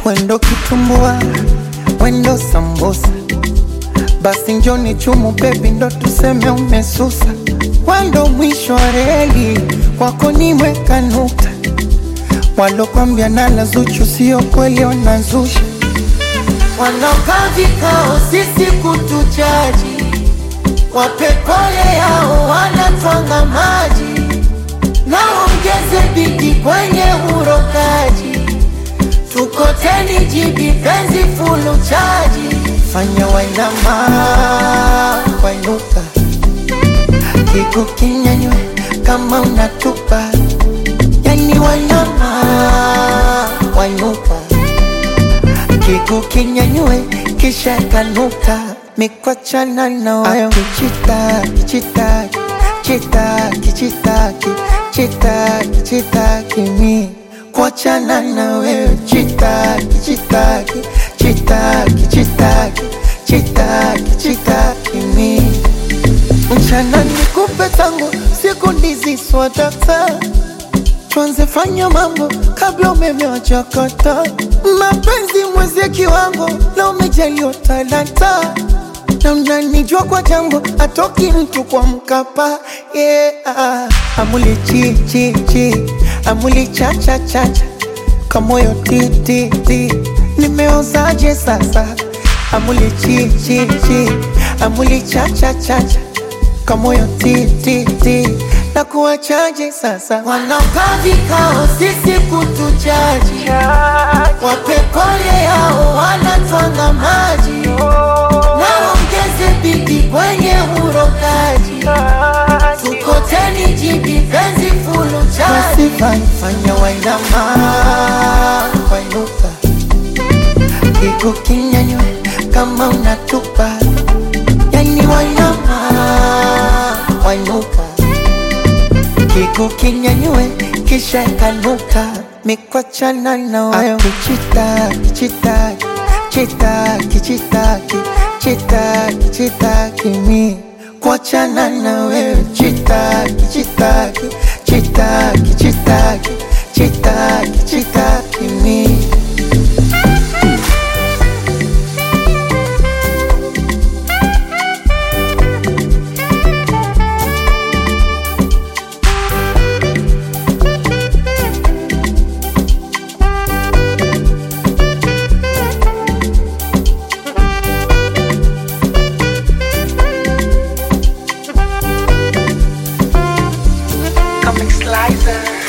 Wendo kitumbua, wendo sambusa, basi njoni chumu baby ndo tuseme umesusa. Wendo mwisho wa reli, kwako nimeweka nukta. Walokwambia nala Zuchu sio kweli wanazusha. Wanaokaa vikao sisi kutujaji, wape pole yao wanatwanga maji. Naongeze bidii kwenye urokaji, tukoteni jibi penzi fulu chaji. Fanya wainama, wainuka, kiku kinyanywe kama unatupa. Yani wainama, wainuka, kiku kinyanywe kisha kanuka. Mikwachana na watu chitaki, chitaki, chitaki, chitaki, chitaki, chitaki mi kuachana na wewe. Chitaki, chitaki, chitaki, chitaki, chitaki, chitaki mi. Mchana nikupe tangu siku ndizi swadata, tuanze fanya mambo kabla umeme wajakata. Mapenzi mwezi kiwango na umejaliwa talanta, na unanijua kwa jambo atoki mtu kwa Mkapa. Yeah. Amuli chi chi chi, amuli cha cha cha cha, kamoyo ti ti ti, nimeozaje sasa. Amuli chi chi chi, amuli cha cha cha cha, kamoyo ti ti ti, na kuachaje sasa. Wanaokaa vikao sisi kutujaji, wape pole yao wanatwanga maji. Naongeze bidii kwenye urokaji, tukoteni jibi penzi fulu chaji. Fanya wainama, wainuka, kiku kinyanywe kama unatupa. Yani wainama, wainuka, kiku kinyanywe kisha kanuka. Mikwachana na watu chitaki, chitaki, chitaki, chitaki, chitaki, chitaki mi kuachana na wewe. Chitaki, chitaki, chitaki, chitaki, chitaki, chitaki mi. Comic Slicer.